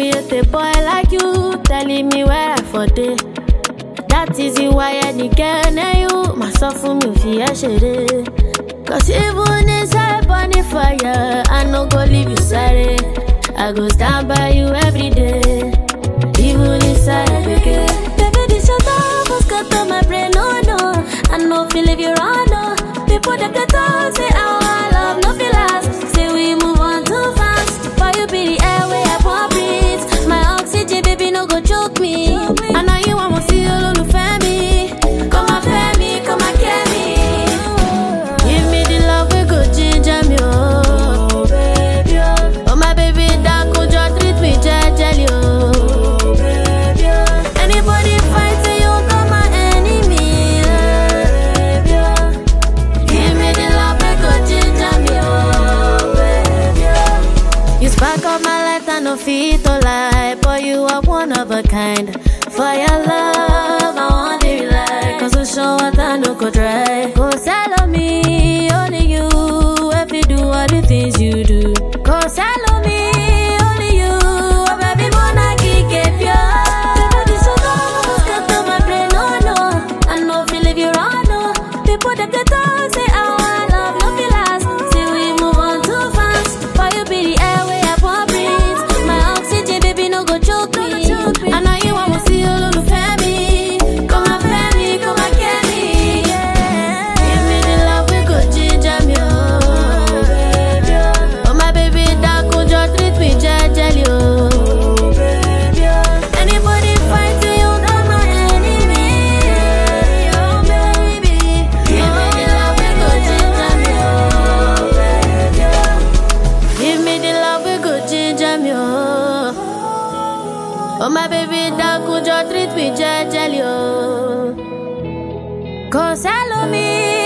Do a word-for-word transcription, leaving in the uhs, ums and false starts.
create a boy like you, telling me where I for day. That is the why I need get you. Myself for me if you share. Cause even inside burning fire, I no go leave you sorry. I go stand by you every day. Even inside again. Baby, this your love was cut on my brain, no, no. I know feel if you're on, no. People that can talk, say how I love, no feel last. Say we move on too fast. For you be the air where I pump breathe. My oxygen, baby, no go choke me. I know you want to see all of the family. Come and family, come and care me. Give me the love, we go ginger me, oh, baby, oh. Oh, my baby, that could just treat me gently, oh, baby, oh. Anybody fighting you, come my enemy, baby, oh. Give me the love, we go ginger me, oh, baby, oh. You spark up my life, I no fit to lie, but you are one of a kind. For your love, I want to rely. Cause you show what I no go try. Go sell me, only you. If you do all the things you do. Go sell me, only you. Oh, baby, wanna kick it, yeah. Baby, this is all. Cut to my brain, no, no. I know feel if you're on, no. People that can talk, say how I love, no feel last. Say we move on too fast. For you be the air where I pump breathe. My oxygen, baby, no go choke me. I know you want to see all of the family. Come and family, come and get me. Yeah. Give me the love, we go ginger me, oh, baby, oh. Oh, my baby, that could just treat me gently, oh, baby, oh. Anybody fighting you, not my enemy, oh, baby. Give me the love, we go ginger me, oh, baby, oh. Give me the love, we go ginger me, oh. Oh, my baby, that could just treat me gently, oh. Cause I love me.